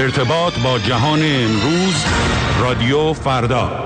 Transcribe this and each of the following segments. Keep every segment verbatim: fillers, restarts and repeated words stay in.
ارتباط با جهان امروز، رادیو فردا.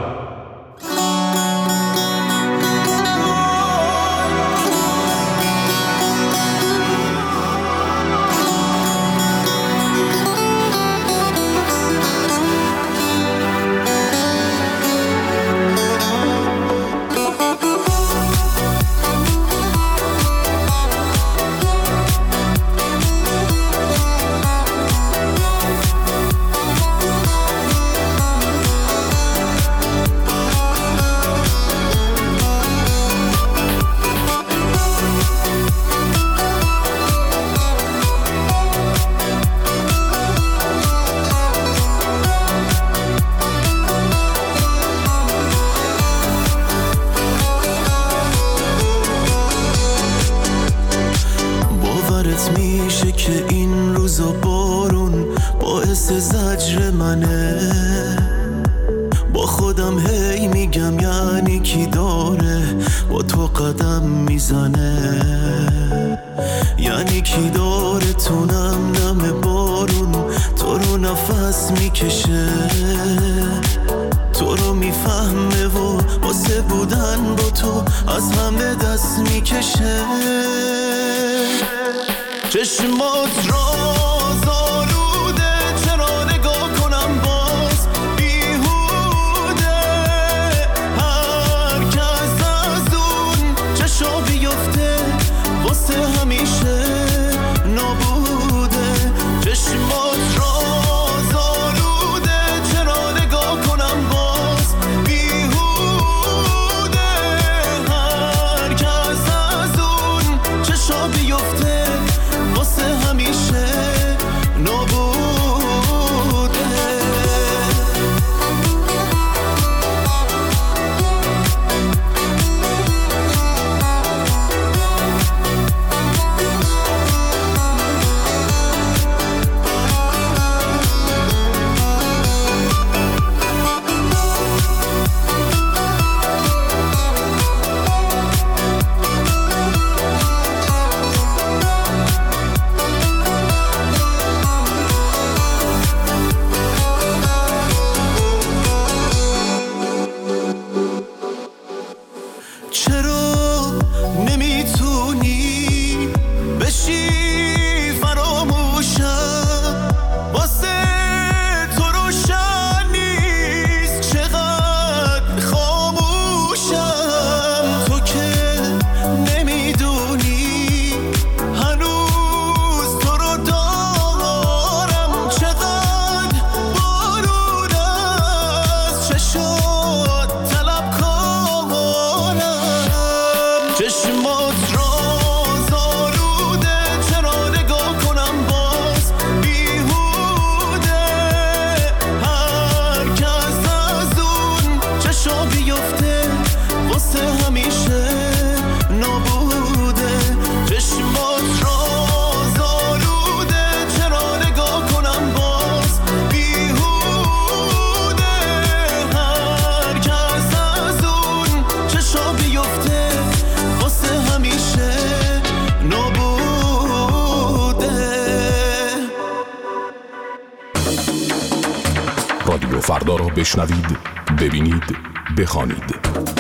فردا را بشنوید، ببینید، بخوانید.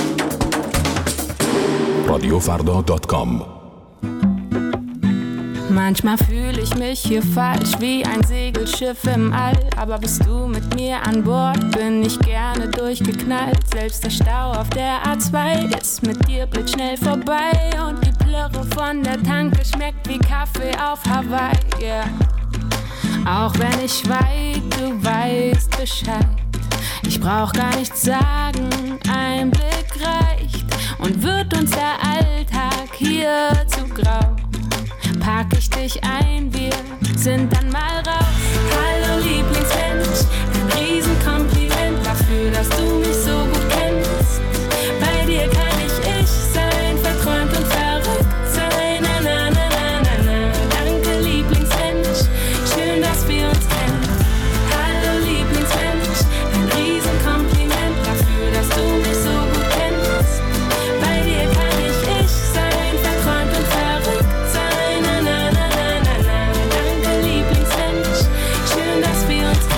رادیو فردا دات کام. Manchmal fühle ich mich hier falsch wie ein Segelschiff im All. Aber bist du mit mir an Bord, bin ich gerne durchgeknallt. Selbst der Stau auf der A zwei ist mit dir blitzschnell vorbei. Und die Plörre von der Tanke schmeckt wie Kaffee auf Hawaii, yeah. Auch wenn ich weit, du weißt Bescheid. Ich brauch gar nichts sagen, ein Blick reicht. Und wird uns der Alltag hier zu grau, pack ich dich ein, wir sind dann mal raus. Hallo Lieblingsmensch, ein Riesenkompliment dafür, dass du mich so gut kennst. Bei dir kann ich ich sein, verträumt und verrückt sein. Na, na, na, na, na, na. Danke Lieblingsmensch, schön, dass wir uns kennen. Hallo Lieblingsmensch, ein Riesenkompliment dafür, dass du mich so gut kennst. Bei dir kann ich ich sein, verträumt und verrückt sein. Na, na, na, na, na, na. Danke Lieblingsmensch, schön, dass wir uns kennen.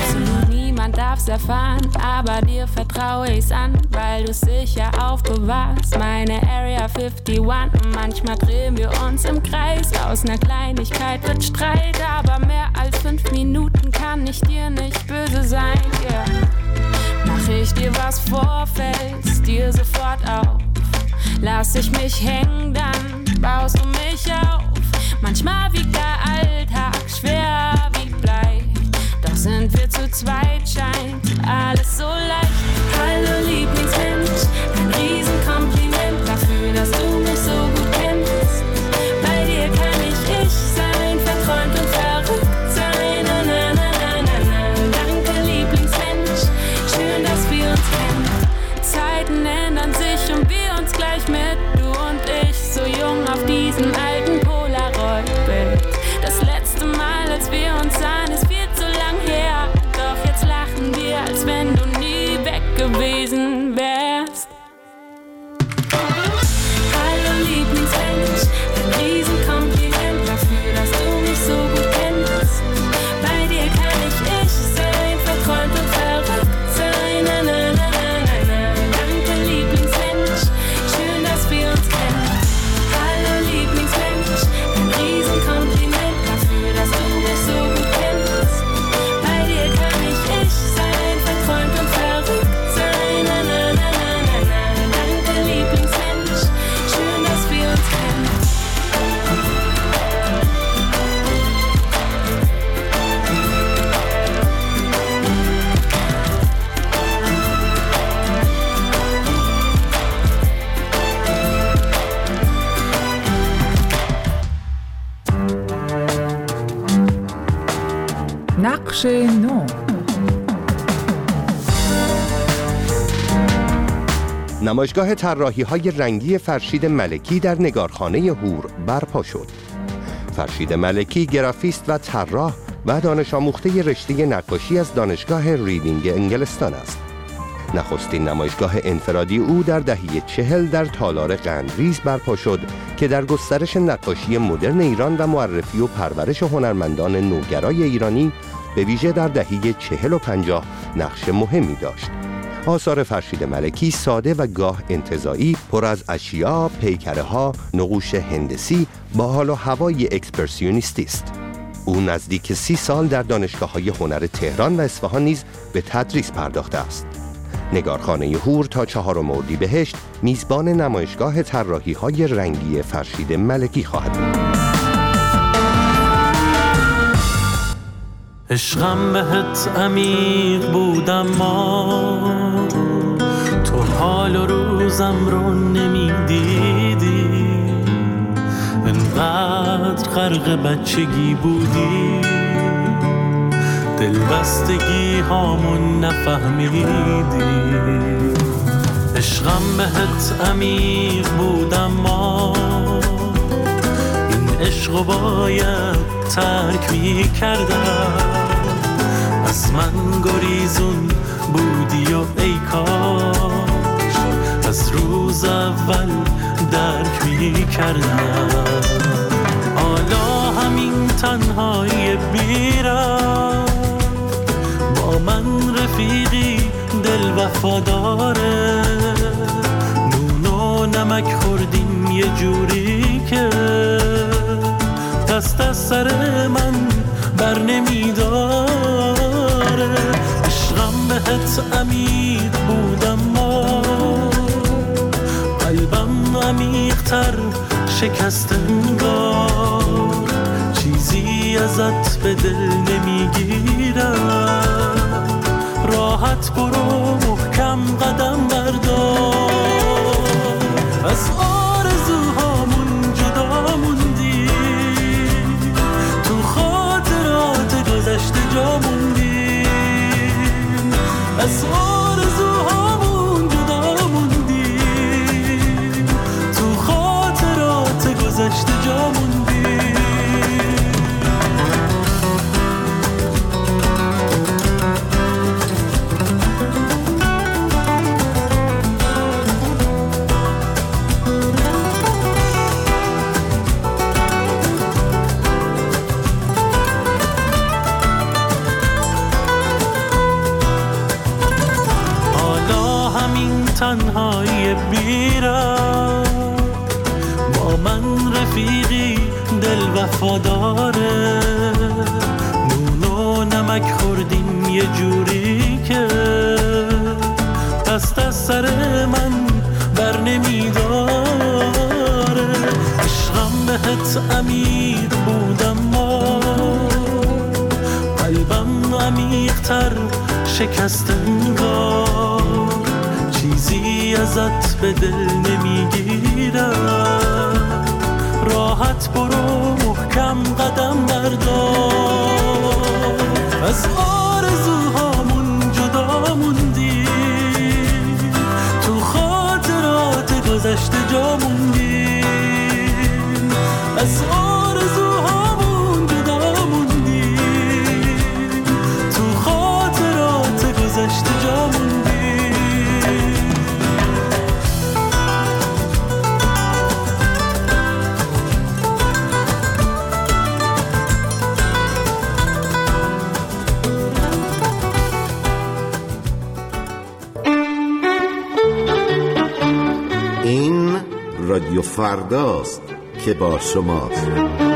erfahren, aber dir vertraue ich's an, weil du's sicher aufbewahrst. Meine Area einundfünfzig und manchmal drehen wir uns im Kreis. Aus ner Kleinigkeit wird Streit, aber mehr als fünf Minuten kann ich dir nicht böse sein, yeah. Mach ich dir was vor, fällst dir sofort auf. Lass ich mich hängen, dann baust du mich auf. Manchmal wiegt der Alltag schwer wie Blei, doch sind wir zu zweit, scheint alles so leicht. Hallo Lieblingsmensch, ein Riesenkompliment dafür, dass du mich so gut kennst. Bei dir kann ich ich sein, verträumt und verrückt sein. Na, na, na, na, na, na. Danke Lieblingsmensch, schön, dass wir uns kennen. Zeiten ändern sich und wir uns gleich mit, du und ich, so jung auf diesem alten Polaroid-Bild. Das letzte Mal, als wir uns sahen, ist viel zu lang her, doch jetzt lachen wir, als wenn du nie weg gewesen wärst. Hallo Lieblingsmensch, ein Riesenkompliment dafür, dass du mich so gut kennst. Bei dir kann ich ich sein, verträumt und verrückt sein. Na, na, na, na, na, na. Danke Lieblingsmensch, schön, dass wir uns kennen. Hallo Lieblingsmensch, ein Riesenkompliment dafür, dass du mich so gut kennst. Bei dir kann ich ich sein, verträumt und verrückt sein. Na, na, na, na, na, na. Danke Lieblingsmensch, schön, dass wir uns kennen. نقش نو. نمایشگاه طراحی‌های رنگی فرشید ملکی در نگارخانه هور برپا شد. فرشید ملکی گرافیست و طراح و دانش آموخته رشته نقاشی از دانشگاه ریدینگ انگلستان است. نخستین نمایشگاه انفرادی او در دهه چهل در تالار قندریز برپا شد که در گسترش نقاشی مدرن ایران و معرفی و پرورش هنرمندان نوگرای ایرانی به ویژه در دهه چهل و پنجاه نقش مهمی داشت. آثار فرشید ملکی ساده و گاه انتزاعی، پر از اشیا، پیکره‌ها، نقوش هندسی با حال و هوای اکسپرسیونیستی است. او نزدیک سی سال در دانشگاه‌های هنر تهران و اصفهان نیز به تدریس پرداخته است. نگارخانه هور تا چهارم اردیبهشت میزبان نمایشگاه طراحی‌های رنگی فرشید ملکی خواهد بود. عشقم بهت عمیق بود اما تو حال و روزم رو نمیدیدی، انقدر غرق بچگی بودی دلبستگی هامون نفهمیدی. عشقم بهت عمیق بود اما این عشقو باید ترک می کردم. از من گریزون بودی و ای کاش از روز اول درک می کردم. حالا همین تنهایی بیرم با من رفیقی دل وفاداره، نون و نمک خوردیم یه جوری که دست از سر من بر نمیداره. عشقم بهت عمیق بود اما قلبم عمیق‌تر شکست انگار، چیزی ازت به دل نمیگیرم. راحت برو محکم قدم بردار، از آرزوهامون جدا موندی، تو خاطرات گذشته جا موندی. از آرزوهامون جدا موندی، تو خاطرات گذشته جا موندی. تنهایی بیرم، با من رفیقی دل وفاداره، نون و نمک خوردیم یه جوری که دست از سر من بر نمیداره. عشقم بهت عمیق بودم ما، قلبم عمیق‌تر شکست انگار، چیزی ازت به دل نمیگیرم. راحت برو محکم قدم بردار، از آرزوهامون جدا موندی، تو خاطرات گذشته جا موندی، از آرزوهامون جدا موندی، تو خاطرات گذشته جا موندی. این رادیو فرداست که با شماست.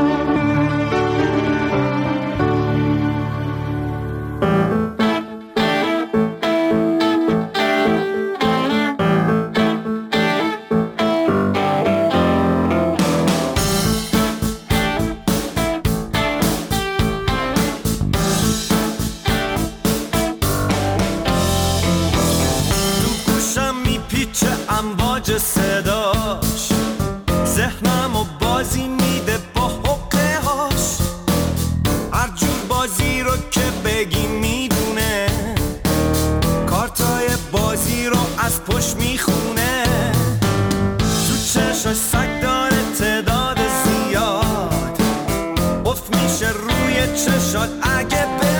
صداش ذهنم و بازی میده با حقه هاش، هر جور بازی رو که بگی میدونه، کارتای بازی رو از پشت میخونه، تو چشاش سگ داره تعداد زیاد، افت میشه روی چشات اگه